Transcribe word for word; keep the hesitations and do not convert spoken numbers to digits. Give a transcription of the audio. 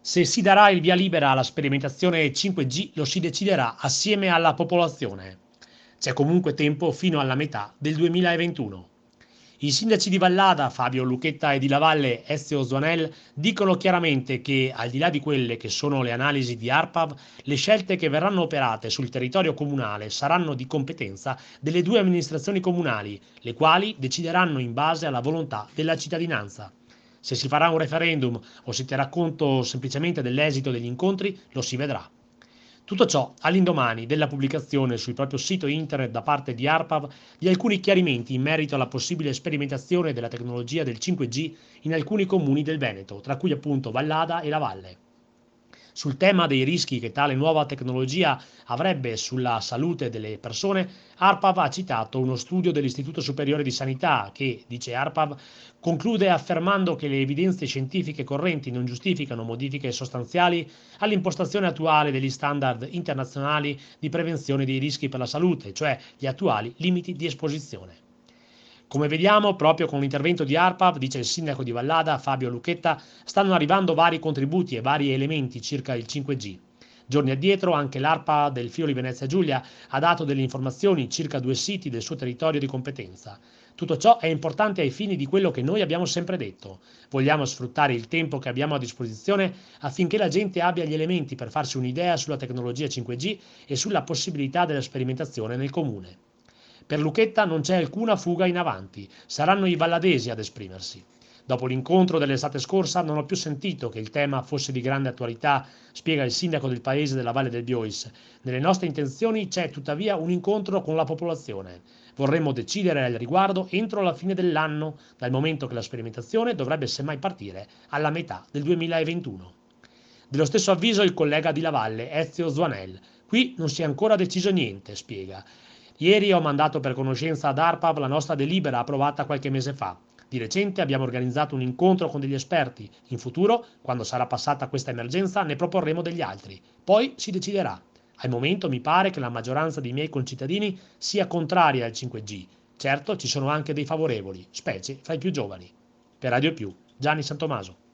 Se si darà il via libera alla sperimentazione cinque G, lo si deciderà assieme alla popolazione. C'è comunque tempo fino alla metà del duemilaventuno. I sindaci di Vallada, Fabio Lucchetta, e di Lavalle, Ezio Svanel, dicono chiaramente che, al di là di quelle che sono le analisi di ARPAV, le scelte che verranno operate sul territorio comunale saranno di competenza delle due amministrazioni comunali, le quali decideranno in base alla volontà della cittadinanza. Se si farà un referendum o si terrà conto semplicemente dell'esito degli incontri, lo si vedrà. Tutto ciò all'indomani della pubblicazione sul proprio sito internet da parte di ARPAV di alcuni chiarimenti in merito alla possibile sperimentazione della tecnologia del cinque G in alcuni comuni del Veneto, tra cui appunto Vallada e La Valle. Sul tema dei rischi che tale nuova tecnologia avrebbe sulla salute delle persone, ARPAV ha citato uno studio dell'Istituto Superiore di Sanità che, dice ARPAV, conclude affermando che le evidenze scientifiche correnti non giustificano modifiche sostanziali all'impostazione attuale degli standard internazionali di prevenzione dei rischi per la salute, cioè gli attuali limiti di esposizione. Come vediamo, proprio con l'intervento di ARPAV, dice il sindaco di Vallada, Fabio Lucchetta, stanno arrivando vari contributi e vari elementi circa il cinque G. Giorni addietro anche l'ARPA del Friuli Venezia Giulia ha dato delle informazioni circa due siti del suo territorio di competenza. Tutto ciò è importante ai fini di quello che noi abbiamo sempre detto. Vogliamo sfruttare il tempo che abbiamo a disposizione affinché la gente abbia gli elementi per farsi un'idea sulla tecnologia cinque G e sulla possibilità della sperimentazione nel comune. Per Lucchetta non c'è alcuna fuga in avanti, saranno i valladesi ad esprimersi. Dopo l'incontro dell'estate scorsa non ho più sentito che il tema fosse di grande attualità, spiega il sindaco del paese della Valle del Biois. Nelle nostre intenzioni c'è tuttavia un incontro con la popolazione. Vorremmo decidere al riguardo entro la fine dell'anno, dal momento che la sperimentazione dovrebbe semmai partire alla metà del duemilaventuno. Dello stesso avviso il collega di Lavalle, Ezio Svanel. Qui non si è ancora deciso niente, spiega. Ieri ho mandato per conoscenza ad ARPAV la nostra delibera approvata qualche mese fa. Di recente abbiamo organizzato un incontro con degli esperti. In futuro, quando sarà passata questa emergenza, ne proporremo degli altri. Poi si deciderà. Al momento mi pare che la maggioranza dei miei concittadini sia contraria al cinque G. Certo, ci sono anche dei favorevoli, specie fra i più giovani. Per Radio Più, Gianni Santomaso.